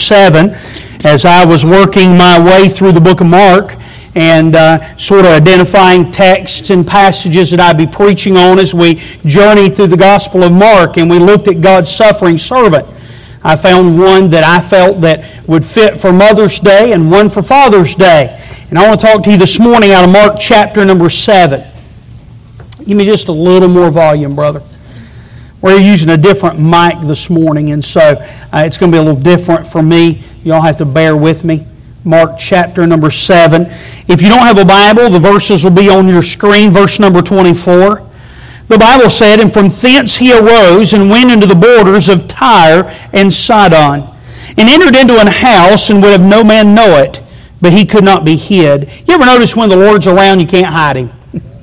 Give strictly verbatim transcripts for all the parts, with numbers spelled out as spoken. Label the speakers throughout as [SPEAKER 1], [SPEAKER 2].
[SPEAKER 1] seven as I was working my way through the book of Mark and uh, sort of identifying texts and passages that I'd be preaching on as we journey through the Gospel of Mark, and we looked at God's suffering servant. I found one that I felt that would fit for Mother's Day and one for Father's Day. And I want to talk to you this morning out of Mark chapter number seven. Give me just a little more volume, brother. We're using a different mic this morning, and so uh, it's going to be a little different for me. Y'all have to bear with me. Mark chapter number seven. If you don't have a Bible, the verses will be on your screen. Verse number twenty-four. The Bible said, "And from thence he arose and went into the borders of Tyre and Sidon, and entered into an house, and would have no man know it, but he could not be hid." You ever notice when the Lord's around, you can't hide Him?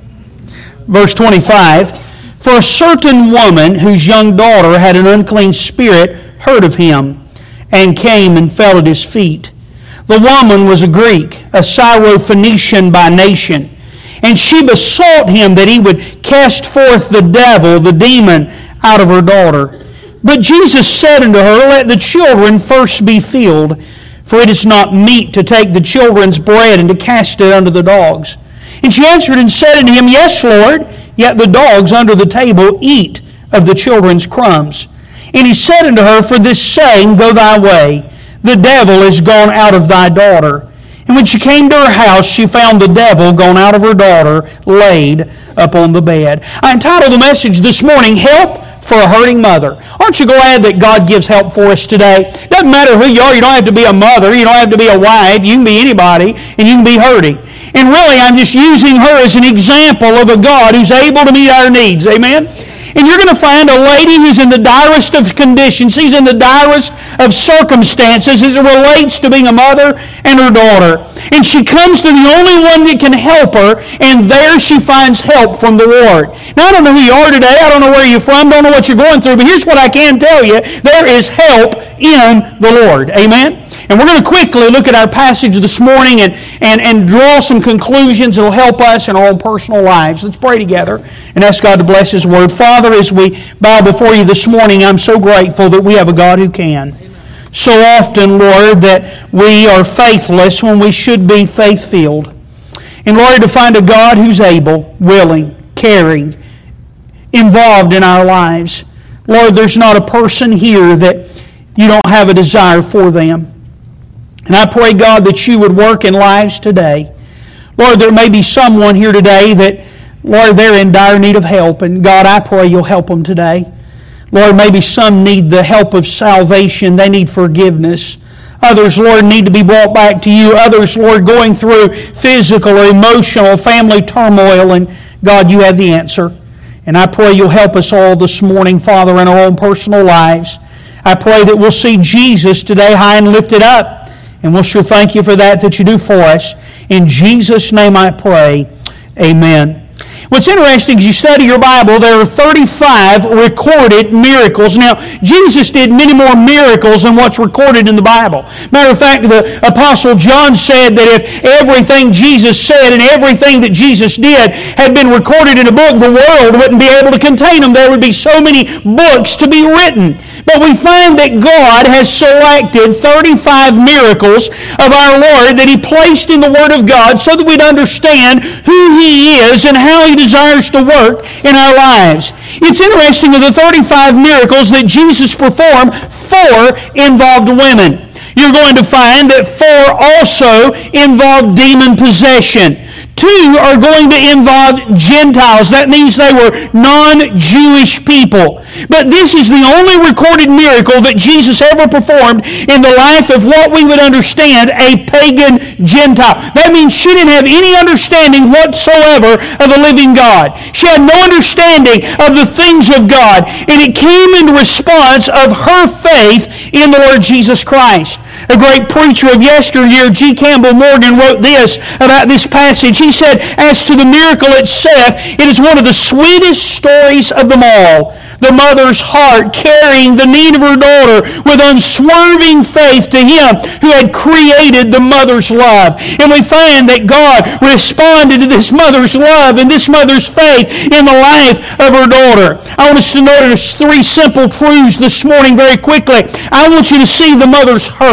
[SPEAKER 1] Verse twenty-five. "For a certain woman whose young daughter had an unclean spirit heard of him, and came and fell at his feet. The woman was a Greek, a Syrophoenician by nation, and she besought him that he would cast forth the devil, the demon, out of her daughter. But Jesus said unto her, Let the children first be filled, for it is not meet to take the children's bread and to cast it unto the dogs. And she answered and said unto him, Yes, Lord, yet the dogs under the table eat of the children's crumbs. And he said unto her, For this saying, go thy way. The devil is gone out of thy daughter. And when she came to her house, she found the devil gone out of her daughter, laid upon the bed." I entitled the message this morning, Help for a Hurting Mother. Aren't you glad that God gives help for us today? Doesn't matter who you are. You don't have to be a mother. You don't have to be a wife. You can be anybody, and you can be hurting. And really, I'm just using her as an example of a God who's able to meet our needs. Amen? And you're going to find a lady who's in the direst of conditions. She's in the direst of circumstances as it relates to being a mother and her daughter. And she comes to the only one that can help her, and there she finds help from the Lord. Now, I don't know who you are today. I don't know where you're from. Don't know what you're going through. But here's what I can tell you. There is help in the Lord. Amen? And we're going to quickly look at our passage this morning and, and, and draw some conclusions that will help us in our own personal lives. Let's pray together and ask God to bless His Word. Father, as we bow before You this morning, I'm so grateful that we have a God who can. So often, Lord, that we are faithless when we should be faith-filled. And Lord, to find a God who's able, willing, caring, involved in our lives. Lord, there's not a person here that You don't have a desire for them. And I pray, God, that You would work in lives today. Lord, there may be someone here today that, Lord, they're in dire need of help. And God, I pray You'll help them today. Lord, maybe some need the help of salvation. They need forgiveness. Others, Lord, need to be brought back to You. Others, Lord, going through physical or emotional, family turmoil. And God, You have the answer. And I pray You'll help us all this morning, Father, in our own personal lives. I pray that we'll see Jesus today high and lifted up. And we'll sure thank You for that that You do for us. In Jesus' name I pray. Amen. What's interesting is you study your Bible, there are thirty-five recorded miracles. Now, Jesus did many more miracles than what's recorded in the Bible. Matter of fact, the Apostle John said that if everything Jesus said and everything that Jesus did had been recorded in a book, the world wouldn't be able to contain them. There would be so many books to be written. But we find that God has selected thirty-five miracles of our Lord that He placed in the Word of God so that we'd understand who He is and how He desires to work in our lives. It's interesting that the thirty-five miracles that Jesus performed, four involved women. You're going to find that four also involved demon possession. Two are going to involve Gentiles. That means they were non-Jewish people. But this is the only recorded miracle that Jesus ever performed in the life of what we would understand a pagan Gentile. That means she didn't have any understanding whatsoever of the living God. She had no understanding of the things of God. And it came in response of her faith in the Lord Jesus Christ. A great preacher of yesteryear, G. Campbell Morgan, wrote this about this passage. He said, as to the miracle itself, it is one of the sweetest stories of them all. The mother's heart carrying the need of her daughter with unswerving faith to Him who had created the mother's love. And we find that God responded to this mother's love and this mother's faith in the life of her daughter. I want us to notice three simple truths this morning very quickly. I want you to see the mother's hurt.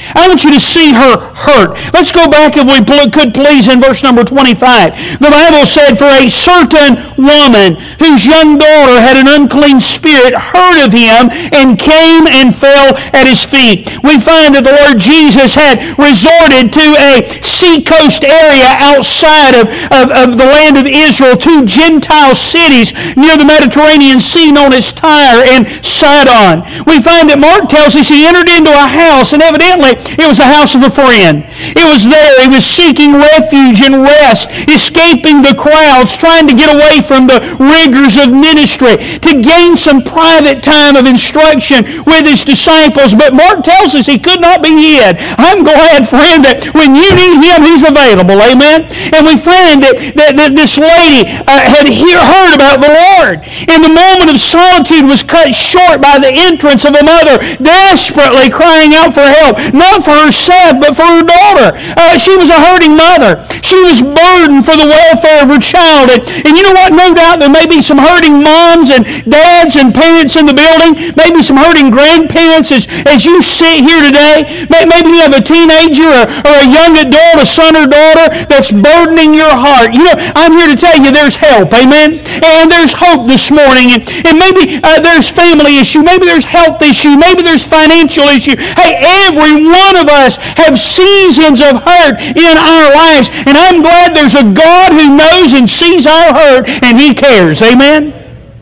[SPEAKER 1] I want you to see her hurt. Let's go back, if we could please, in verse number twenty-five. The Bible said, for a certain woman whose young daughter had an unclean spirit heard of him and came and fell at his feet. We find that the Lord Jesus had resorted to a seacoast area outside of, of, of the land of Israel, two Gentile cities near the Mediterranean Sea known as Tyre and Sidon. We find that Mark tells us he entered into a house, and evidently it was the house of a friend. It was there. He was seeking refuge and rest, escaping the crowds, trying to get away from the rigors of ministry, to gain some private time of instruction with his disciples. But Mark tells us he could not be hid. I'm glad, friend, that when you need him, he's available. Amen? And we find that, that, that this lady uh, had hear, heard about the Lord. And the moment of solitude was cut short by the entrance of a mother desperately crying out for help, not for herself, but for her daughter. Uh, she was a hurting mother. She was burdened for the welfare of her child. And, and you know what? No doubt there may be some hurting moms and dads and parents in the building, maybe some hurting grandparents as, as you sit here today. Maybe you have a teenager or, or a young adult, a son or daughter that's burdening your heart. You know, I'm here to tell you there's help. Amen? And there's hope this morning. And, and maybe uh, there's family issue. Maybe there's health issue. Maybe there's financial issue. Hey, every one of us have seasons of hurt in our lives. And I'm glad there's a God who knows and sees our hurt and He cares. Amen?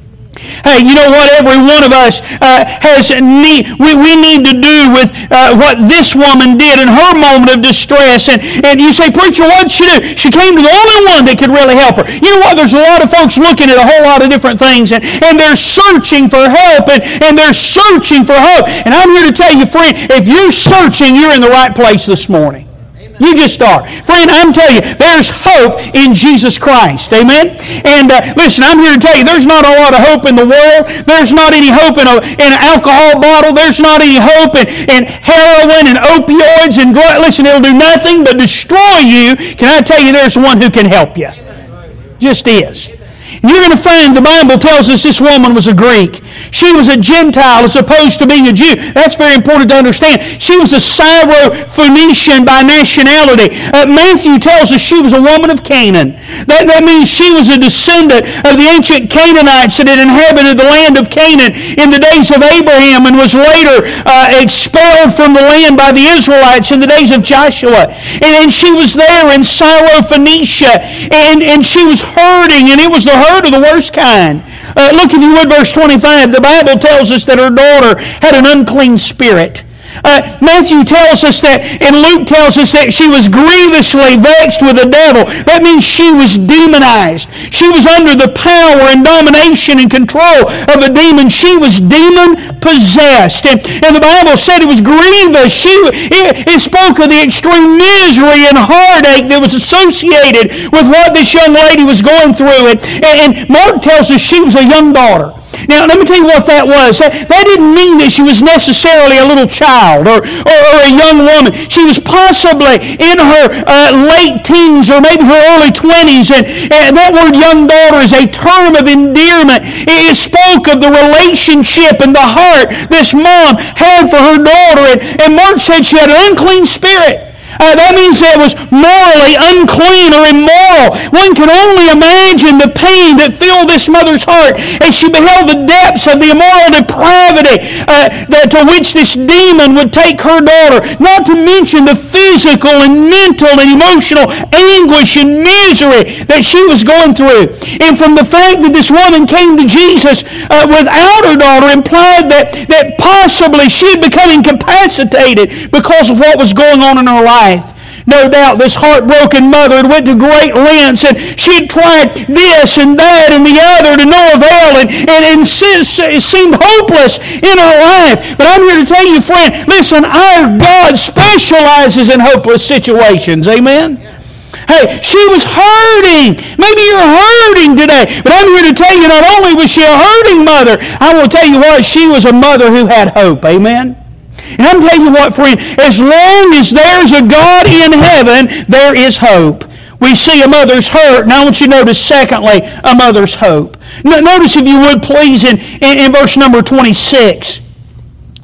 [SPEAKER 1] Hey, you know what? Every one of us uh, has need, we, we need to do with uh, what this woman did in her moment of distress. And, and you say, preacher, what did she do? She came to the only one that could really help her. You know what? There's a lot of folks looking at a whole lot of different things, and, and they're searching for help, and, and they're searching for hope. And I'm here to tell you, friend, if you're searching, you're in the right place this morning. You just are. Friend, I'm telling you, there's hope in Jesus Christ. Amen? And uh, listen, I'm here to tell you, there's not a lot of hope in the world. There's not any hope in, a, in an alcohol bottle. There's not any hope in, in heroin and opioids and drugs. Listen, it'll do nothing but destroy you. Can I tell you, there's one who can help you? Just is. You're going to find the Bible tells us this woman was a Greek. She was a Gentile as opposed to being a Jew. That's very important to understand. She was a Syro-Phoenician by nationality. Uh, Matthew tells us she was a woman of Canaan. That, that means she was a descendant of the ancient Canaanites that had inhabited the land of Canaan in the days of Abraham and was later uh, expelled from the land by the Israelites in the days of Joshua. And, and she was there in Syro-Phoenicia, and, and she was hurting, and it was the hurt of the worst kind. Uh, look, if you would, verse twenty-five. The Bible tells us that her daughter had an unclean spirit. Uh, Matthew tells us that, and Luke tells us that she was grievously vexed with the devil. That means she was demonized. She was under the power and domination and control of a demon. She was demon-possessed. And, and the Bible said it was grievous. She, it, it spoke of the extreme misery and heartache that was associated with what this young lady was going through. And, and Mark tells us she was a young daughter. Now, let me tell you what that was. That, that didn't mean that she was necessarily a little child or, or, or a young woman. She was possibly in her uh, late teens or maybe her early twenties. And, and that word young daughter is a term of endearment. It spoke of the relationship and the heart this mom had for her daughter. And, and Mark said she had an unclean spirit. Uh, that means it was morally unclean or immoral. One can only imagine the pain that filled this mother's heart as she beheld the depths of the immoral depravity uh, that, to which this demon would take her daughter. Not to mention the physical and mental and emotional anguish and misery that she was going through. And from the fact that this woman came to Jesus uh, without her daughter implied that, that possibly she had become incapacitated because of what was going on in her life. No doubt this heartbroken mother had went to great lengths, and she had tried this and that and the other to no avail, and, and, and it seemed hopeless in her life. But I'm here to tell you, friend, listen, our God specializes in hopeless situations. Amen? Hey, she was hurting. Maybe you're hurting today. But I'm here to tell you, not only was she a hurting mother, I will tell you what, she was a mother who had hope. Amen? And I'm telling you what, friend, as long as there's a God in heaven, there is hope. We see a mother's hurt, and I want you to notice, secondly, a mother's hope. Notice, if you would, please, in, in, in verse number twenty-six.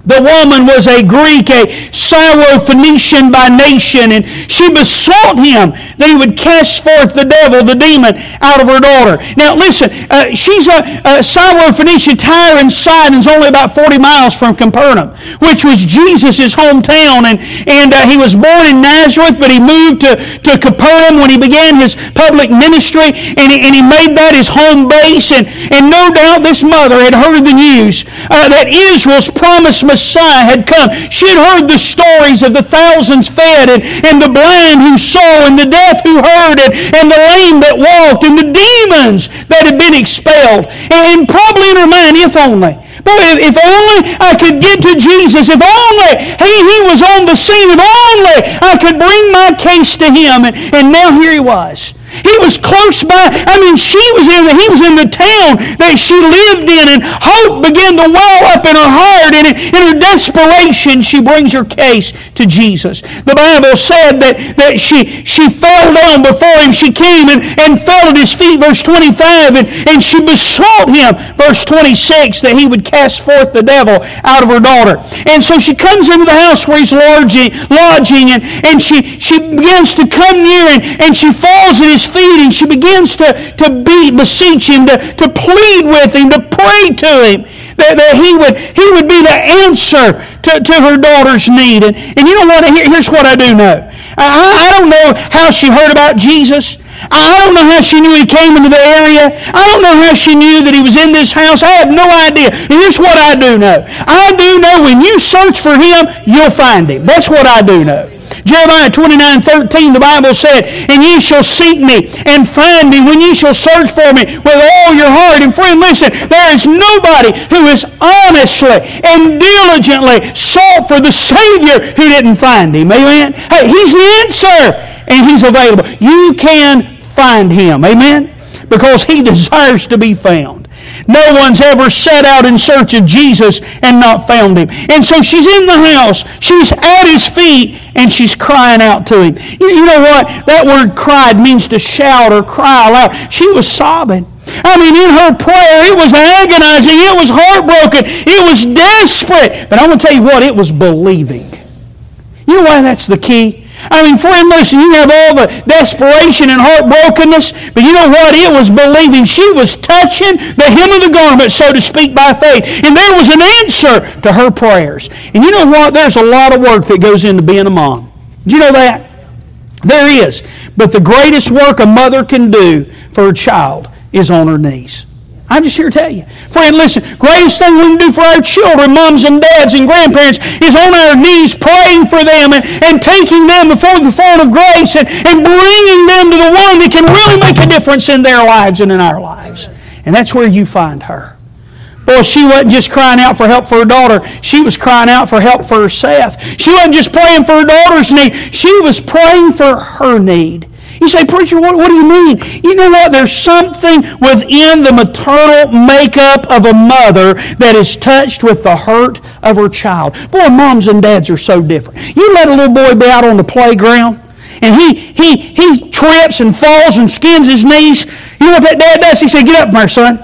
[SPEAKER 1] The woman was a Greek, a Syrophoenician by nation, and she besought him that he would cast forth the devil, the demon, out of her daughter. Now listen, uh, she's a, a Syrophoenicia. Tyre and Sidon is only about forty miles from Capernaum, which was Jesus' hometown, and, and uh, he was born in Nazareth, but he moved to, to Capernaum when he began his public ministry, and he, and he made that his home base, and, and no doubt this mother had heard the news uh, that Israel's promised Messiah had come. She had heard the stories of the thousands fed, and, and the blind who saw, and the deaf who heard, and, and the lame that walked, and the demons that had been expelled. And, and probably in her mind, if only. Boy, if, if only I could get to Jesus. If only he, he was on the scene. If only I could bring my case to him. And, and now here he was. He was close by. I mean, she was in the, he was in the town that she lived in, and hope began to well up in her heart, and in her desperation, she brings her case to Jesus. The Bible said that, that she, she fell down before him. She came and, and fell at his feet, verse twenty-five, and, and she besought him, verse twenty-six, that he would cast forth the devil out of her daughter. And so she comes into the house where he's lodging, lodging and, and she, she begins to come near, and, and she falls at his feet, and she begins to, to be, beseech him, to, to plead with him, to pray to him, that, that he would he would be the answer to, to her daughter's need. And, and you know what? Here, here's what I do know. I, I don't know how she heard about Jesus. I don't know how she knew he came into the area. I don't know how she knew that he was in this house. I have no idea. And here's what I do know. I do know when you search for him, you'll find him. That's what I do know. Jeremiah twenty-nine thirteen, the Bible said, "And ye shall seek me and find me when ye shall search for me with all your heart." And friend, listen, there is nobody who has honestly and diligently sought for the Savior who didn't find him. Amen? Hey, he's the answer, and he's available. You can find him. Amen? Because he desires to be found. No one's ever set out in search of Jesus and not found him. And so she's in the house. She's at his feet, and she's crying out to him. You, you know what? That word cried means to shout or cry aloud. She was sobbing. I mean, in her prayer, it was agonizing. It was heartbroken. It was desperate. But I'm going to tell you what, it was believing. You know why that's the key? I mean, friend, listen, you have all the desperation and heartbrokenness, but you know what? It was believing. She was touching the hem of the garment, so to speak, by faith. And there was an answer to her prayers. And you know what? There's a lot of work that goes into being a mom. Did you know that? There is. But the greatest work a mother can do for her child is on her knees. I'm just here to tell you. Friend, listen, greatest thing we can do for our children, moms and dads and grandparents, is on our knees praying for them and, and taking them before the throne of grace and, and bringing them to the one that can really make a difference in their lives and in our lives. And that's where you find her. Boy, she wasn't just crying out for help for her daughter. She was crying out for help for herself. She wasn't just praying for her daughter's need. She was praying for her need. You say, preacher, what, what do you mean? You know what? There's something within the maternal makeup of a mother that is touched with the hurt of her child. Boy, moms and dads are so different. You let a little boy be out on the playground, and he he he trips and falls and skins his knees. You know what that dad does? He said, get up from there, son.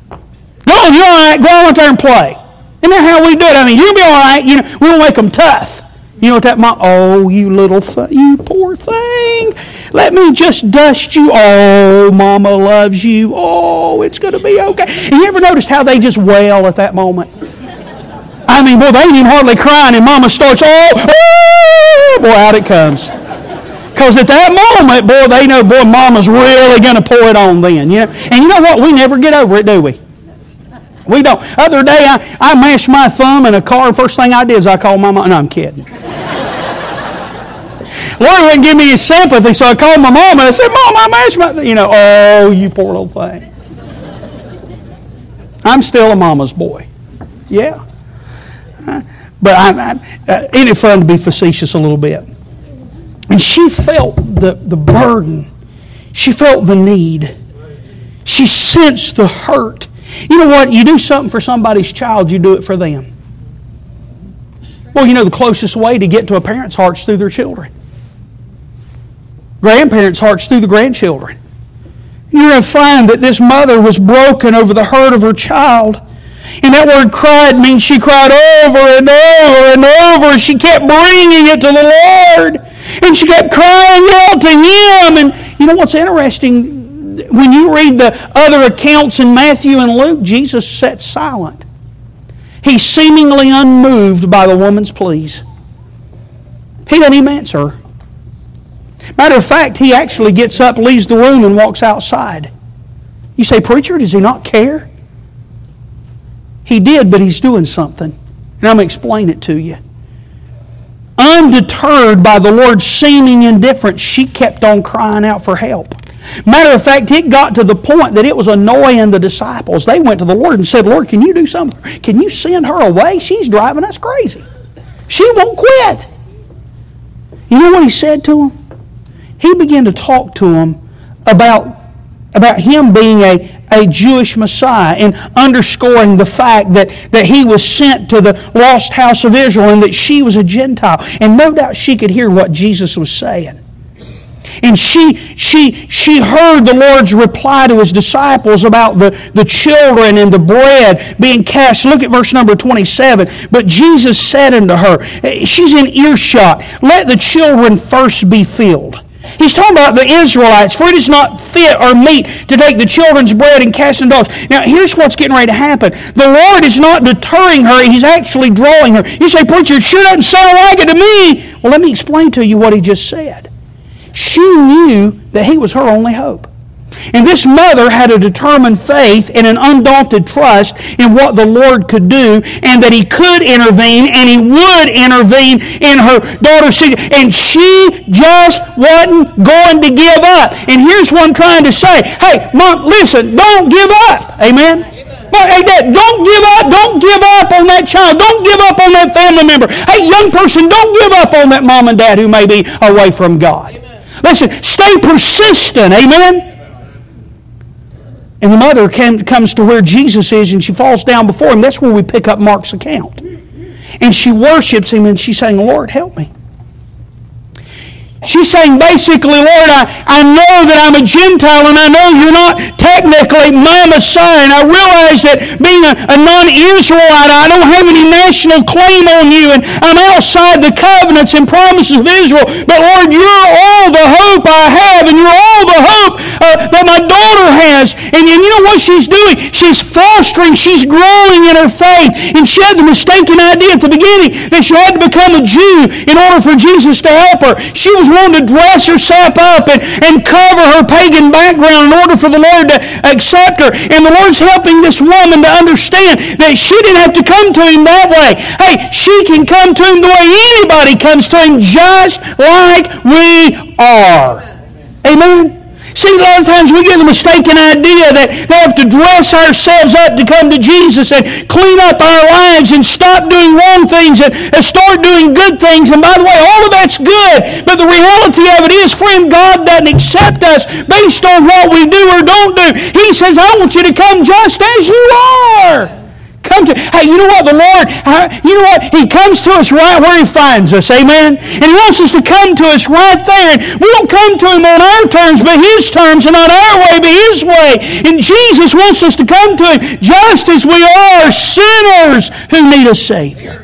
[SPEAKER 1] Go on, you're all right. Go on out there and play. Isn't that how we do it? I mean, you'll be all right. You know, we don't make them tough. You know what that mom, oh, you little thing, you poor thing. Let me just dust you. Oh, Mama loves you. Oh, it's going to be okay. And you ever noticed how they just wail at that moment? I mean, boy, they ain't even hardly crying, and Mama starts, oh, oh, boy, out it comes. Because at that moment, boy, they know, boy, Mama's really going to pour it on then. You know? And you know what? We never get over it, do we? We don't. Other day, I, I mashed my thumb in a car. First thing I did is I called my mom. No, I'm kidding. Lord wouldn't give me his sympathy, so I called my mom and I said, Mom, I mashed my thumb. You know, oh, you poor little thing. I'm still a mama's boy. Yeah. Uh, but I, I, uh, ain't it fun to be facetious a little bit? And she felt the, the burden. She felt the need. She sensed the hurt. You know what? You do something for somebody's child, you do it for them. Well, you know the closest way to get to a parent's heart is through their children. Grandparents' hearts through the grandchildren. You're going to find that this mother was broken over the hurt of her child. And that word cried means she cried over and over and over. She kept bringing it to the Lord. And she kept crying out to Him. And you know what's interesting? When you read the other accounts in Matthew and Luke, Jesus sat silent. He's seemingly unmoved by the woman's pleas. He doesn't even answer her. Matter of fact, he actually gets up, leaves the room, and walks outside. You say, preacher, does he not care? He did, but he's doing something. And I'm going to explain it to you. Undeterred by the Lord's seeming indifference, she kept on crying out for help. Matter of fact, it got to the point that it was annoying the disciples. They went to the Lord and said, Lord, can you do something? Can you send her away? She's driving us crazy. She won't quit. You know what He said to them? He began to talk to them about, about Him being a, a Jewish Messiah and underscoring the fact that, that He was sent to the lost house of Israel and that she was a Gentile. And no doubt she could hear what Jesus was saying. And she, she, she heard the Lord's reply to His disciples about the, the children and the bread being cast. Look at verse number twenty-seven. But Jesus said unto her, she's in earshot, let the children first be filled. He's talking about the Israelites. For it is not fit or meet to take the children's bread and cast in dogs. Now here's what's getting ready to happen. The Lord is not deterring her. He's actually drawing her. You say, preacher, it sure doesn't sound like it to me. Well, let me explain to you what he just said. She knew that He was her only hope. And this mother had a determined faith and an undaunted trust in what the Lord could do and that He could intervene and He would intervene in her daughter's situation. And she just wasn't going to give up. And here's what I'm trying to say. Hey, Mom, listen, don't give up. Amen? Hey, Dad, don't give up. Don't give up on that child. Don't give up on that family member. Hey, young person, don't give up on that mom and dad who may be away from God. Listen, stay persistent. Amen? And the mother can, comes to where Jesus is and she falls down before Him. That's where we pick up Mark's account. And she worships Him and she's saying, Lord, help me. She's saying basically, Lord, I, I know that I'm a Gentile and I know You're not technically my Messiah. And I realize that being a, a non-Israelite, I don't have any national claim on You. And I'm outside the covenants and promises of Israel. But Lord, You're all the hope I have and You're all the hope uh, that my daughter has. And, and you know what she's doing? She's fostering, she's growing in her faith. And she had the mistaken idea at the beginning that she had to become a Jew in order for Jesus to help her. She was wanting to dress herself up and, and cover her pagan background in order for the Lord to accept her. And the Lord's helping this woman to understand that she didn't have to come to Him that way. Hey, she can come to Him the way anybody comes to Him, just like we are. Amen? See, a lot of times we get the mistaken idea that they have to dress ourselves up to come to Jesus and clean up our lives and stop doing wrong things and, and start doing good things. And by the way, all of that's good. But the reality of it is, friend, God doesn't accept us based on what we do or don't do. He says, I want you to come just as you are. Come to, hey, you know what, the Lord, uh, you know what, He comes to us right where He finds us, amen? And He wants us to come to us right there. And we don't come to Him on our terms, but His terms, and not our way, but His way. And Jesus wants us to come to Him just as we are, sinners who need a Savior.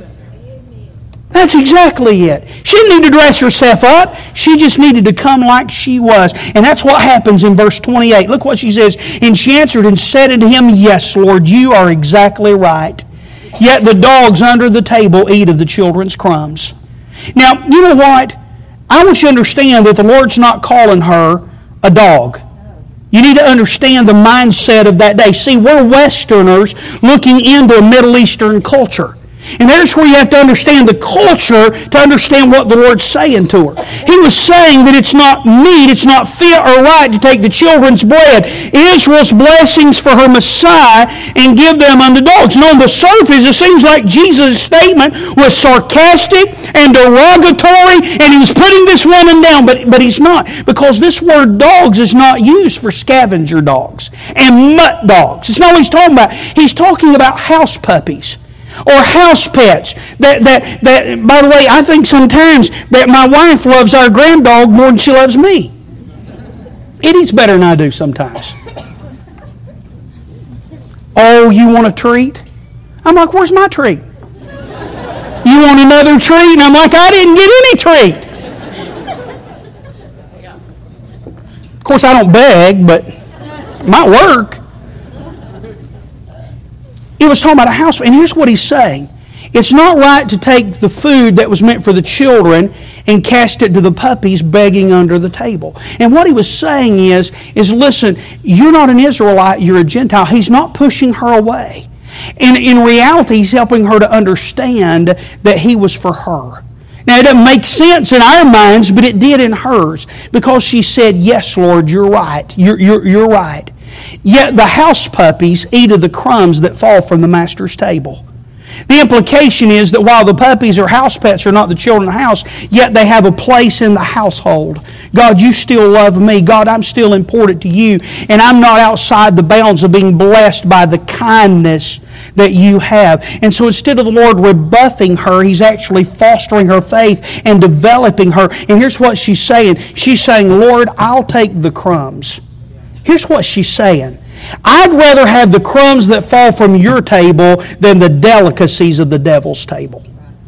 [SPEAKER 1] That's exactly it. She didn't need to dress herself up. She just needed to come like she was. And that's what happens in verse twenty-eight. Look what she says. And she answered and said unto Him, Yes, Lord, You are exactly right. Yet the dogs under the table eat of the children's crumbs. Now, you know what? I want you to understand that the Lord's not calling her a dog. You need to understand the mindset of that day. See, we're Westerners looking into a Middle Eastern culture. And there's where you have to understand the culture to understand what the Lord's saying to her. He was saying that it's not meet, it's not fit or right to take the children's bread, Israel's blessings for her Messiah, and give them unto dogs. And on the surface, it seems like Jesus' statement was sarcastic and derogatory, and He was putting this woman down, but, but He's not. Because this word dogs is not used for scavenger dogs and mutt dogs. It's not what He's talking about. He's talking about house puppies. Or house pets. That, that, that, by the way, I think sometimes that my wife loves our grand dog more than she loves me. It eats better than I do sometimes. Oh, you want a treat? I'm like, where's my treat? You want another treat? And I'm like, I didn't get any treat. Of course, I don't beg, but it might work. It was talking about a house, and here's what he's saying. It's not right to take the food that was meant for the children and cast it to the puppies begging under the table. And what he was saying is, is listen, you're not an Israelite, you're a Gentile. He's not pushing her away. And in reality, he's helping her to understand that he was for her. Now, it doesn't make sense in our minds, but it did in hers. Because she said, yes, Lord, you're right. You're, you're, you're right. Yet the house puppies eat of the crumbs that fall from the master's table. The implication is that while the puppies or house pets are not the children of the house, yet they have a place in the household. God, you still love me. God, I'm still important to you. And I'm not outside the bounds of being blessed by the kindness that you have. And so instead of the Lord rebuffing her, He's actually fostering her faith and developing her. And here's what she's saying. She's saying, Lord, I'll take the crumbs. Here's what she's saying. I'd rather have the crumbs that fall from your table than the delicacies of the devil's table.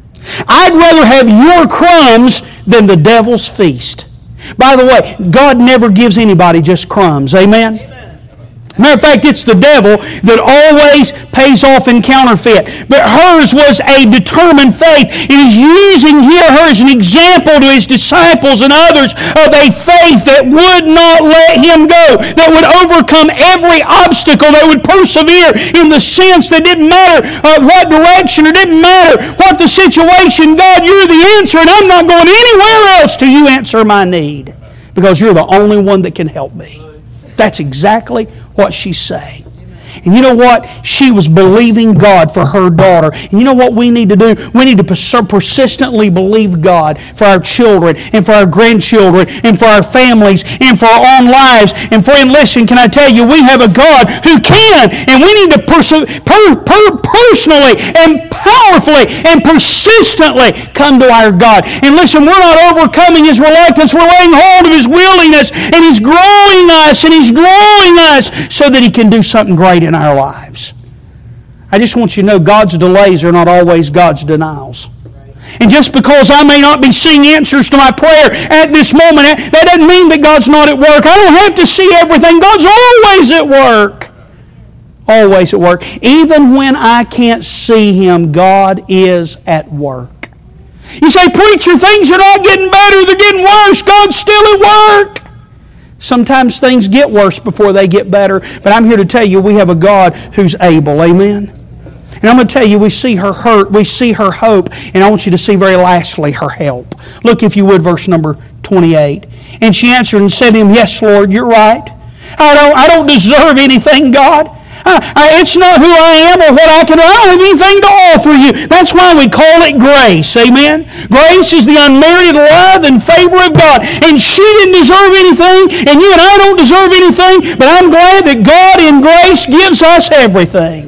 [SPEAKER 1] I'd rather have your crumbs than the devil's feast. By the way, God never gives anybody just crumbs. Amen? Amen. Matter of fact, it's the devil that always pays off in counterfeit. But hers was a determined faith. It is using here her as an example to His disciples and others of a faith that would not let Him go, that would overcome every obstacle, that would persevere in the sense that didn't matter uh, what direction, or didn't matter what the situation. God, you're the answer, and I'm not going anywhere else till you answer my need, because you're the only one that can help me. That's exactly what she's saying. And you know what? She was believing God for her daughter. And you know what we need to do? We need to pers- persistently believe God for our children and for our grandchildren and for our families and for our own lives. And friend, listen, can I tell you, we have a God who can. And we need to pers- per- per- personally and powerfully and persistently come to our God. And listen, we're not overcoming His reluctance. We're laying hold of His willingness. And He's growing us and He's drawing us so that He can do something great in our lives. I just want you to know God's delays are not always God's denials. And just because I may not be seeing answers to my prayer at this moment, that doesn't mean that God's not at work. I don't have to see everything. God's always at work. Always at work. Even when I can't see Him, God is at work. You say, preacher, things are not getting better, they're getting worse. God's still at work. Sometimes things get worse before they get better, but I'm here to tell you we have a God who's able. Amen? And I'm going to tell you, we see her hurt, we see her hope, and I want you to see very lastly her help. Look, if you would, verse number twenty-eight. And she answered and said to him, yes, Lord, you're right. I don't, I don't deserve anything, God. I, I, it's not who I am or what I can do. I don't have anything to offer you. That's why we call it grace. Amen? Grace is the unmerited love and favor of God. And she didn't deserve anything, and you and I don't deserve anything, but I'm glad that God in grace gives us everything.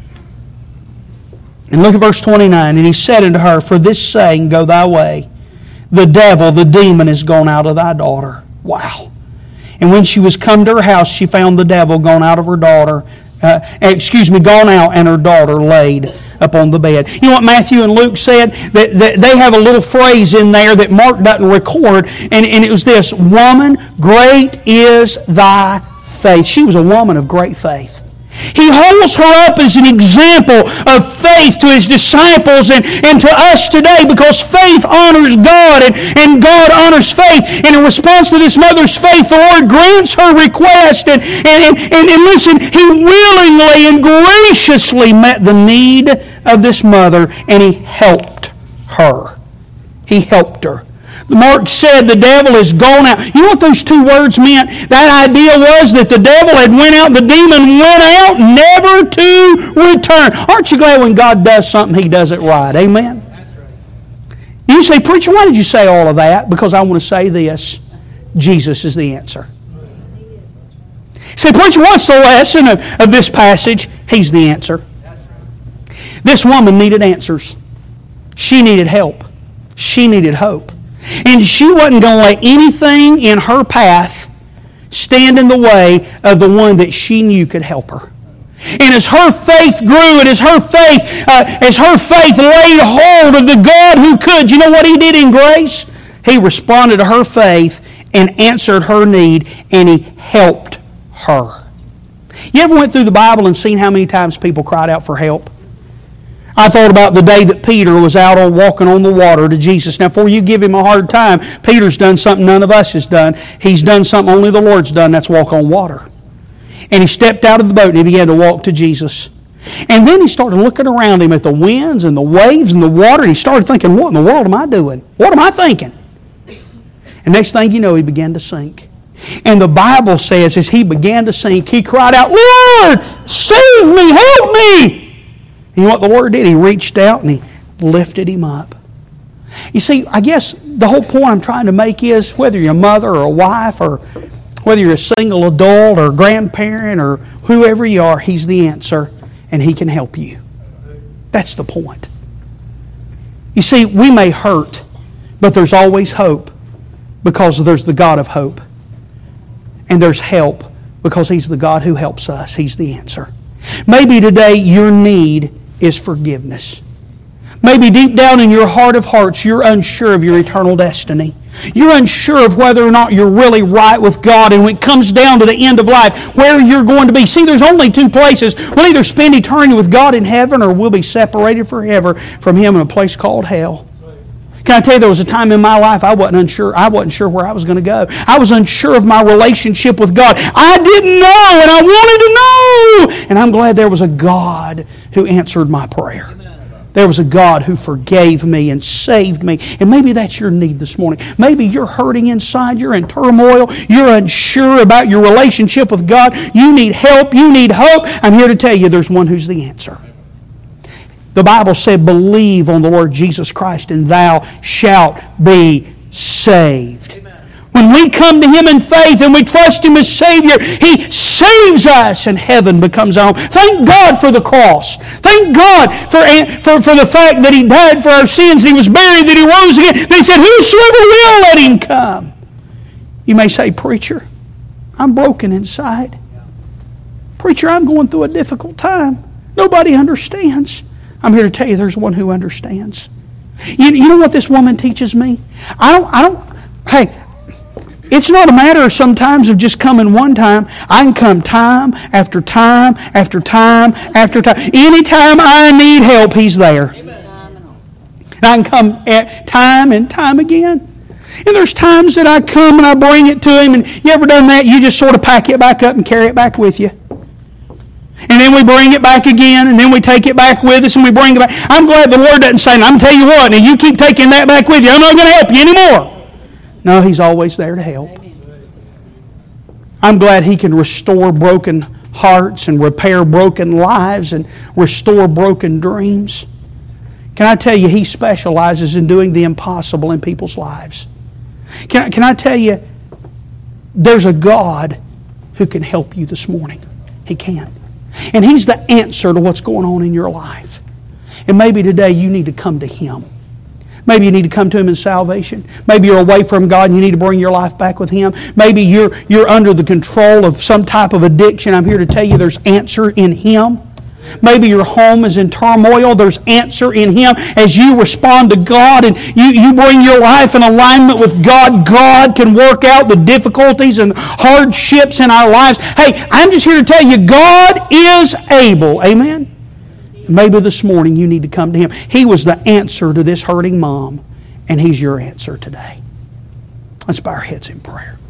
[SPEAKER 1] And look at verse twenty-nine. And he said unto her, for this saying, go thy way. The devil, the demon, is gone out of thy daughter. Wow. And when she was come to her house, she found the devil gone out of her daughter. Uh, excuse me, gone out, and her daughter laid upon the bed. You know what Matthew and Luke said? That, that they have a little phrase in there that Mark doesn't record, and, and it was this: woman, great is thy faith. She was a woman of great faith. He holds her up as an example of faith to His disciples and, and to us today, because faith honors God and, and God honors faith. And in response to this mother's faith, the Lord grants her request. And, and, and, and listen, He willingly and graciously met the need of this mother, and He helped her. He helped her. Mark said the devil is gone out. You know what those two words meant? That idea was that the devil had went out, the demon went out, never to return. Aren't you glad when God does something, He does it right? Amen? That's right. You say, preacher, why did you say all of that? Because I want to say this: Jesus is the answer. You say, preacher, what's the lesson of, of this passage? He's the answer. This woman needed answers. She needed help. She needed hope. And she wasn't going to let anything in her path stand in the way of the one that she knew could help her. And as her faith grew, and as her faith, uh, as her faith laid hold of the God who could, you know what He did in grace? He responded to her faith and answered her need, and He helped her. You ever went through the Bible and seen how many times people cried out for help? I thought about the day that Peter was out on walking on the water to Jesus. Now, before you give him a hard time, Peter's done something none of us has done. He's done something only the Lord's done, that's walk on water. And he stepped out of the boat and he began to walk to Jesus. And then he started looking around him at the winds and the waves and the water, and he started thinking, what in the world am I doing? What am I thinking? And next thing you know, he began to sink. And the Bible says as he began to sink, he cried out, Lord, save me, help me. And you know what the Lord did? He reached out and He lifted him up. You see, I guess the whole point I'm trying to make is whether you're a mother or a wife or whether you're a single adult or grandparent or whoever you are, He's the answer and He can help you. That's the point. You see, we may hurt, but there's always hope because there's the God of hope. And there's help because He's the God who helps us. He's the answer. Maybe today your need is forgiveness. Maybe deep down in your heart of hearts you're unsure of your eternal destiny. You're unsure of whether or not you're really right with God, and when it comes down to the end of life, where you're going to be. See, there's only two places. We'll either spend eternity with God in heaven, or we'll be separated forever from Him in a place called hell. Can I tell you, there was a time in my life I wasn't unsure. I wasn't sure where I was going to go. I was unsure of my relationship with God. I didn't know, and I wanted to know. And I'm glad there was a God who answered my prayer. There was a God who forgave me and saved me. And maybe that's your need this morning. Maybe you're hurting inside. You're in turmoil. You're unsure about your relationship with God. You need help. You need hope. I'm here to tell you there's one who's the answer. The Bible said, believe on the Lord Jesus Christ and thou shalt be saved. Amen. When we come to Him in faith and we trust Him as Savior, He saves us and heaven becomes our home. Thank God for the cross. Thank God for, for, for the fact that He died for our sins, that He was buried, that He rose again. That He said, whosoever will, let him come. You may say, preacher, I'm broken inside. Preacher, I'm going through a difficult time. Nobody understands. I'm here to tell you there's one who understands. You, you know what this woman teaches me? I don't, I don't, hey, it's not a matter sometimes of just coming one time. I can come time after time after time after time. Anytime I need help, He's there. Amen. I can come at time and time again. And there's times that I come and I bring it to Him, and you ever done that? You just sort of pack it back up and carry it back with you. And then we bring it back again, and then we take it back with us, and we bring it back. I'm glad the Lord doesn't say, I'm tell you what, and you keep taking that back with you, I'm not going to help you anymore. No, He's always there to help. I'm glad He can restore broken hearts and repair broken lives and restore broken dreams. Can I tell you, He specializes in doing the impossible in people's lives. Can I, can I tell you, there's a God who can help you this morning. He can. And He's the answer to what's going on in your life. And maybe today you need to come to Him. Maybe you need to come to Him in salvation. Maybe you're away from God and you need to bring your life back with Him. Maybe you're, you're under the control of some type of addiction. I'm here to tell you there's answer in Him. Maybe your home is in turmoil. There's answer in Him. As you respond to God and you, you bring your life in alignment with God, God can work out the difficulties and hardships in our lives. Hey, I'm just here to tell you, God is able. Amen? Maybe this morning you need to come to Him. He was the answer to this hurting mom, and He's your answer today. Let's bow our heads in prayer.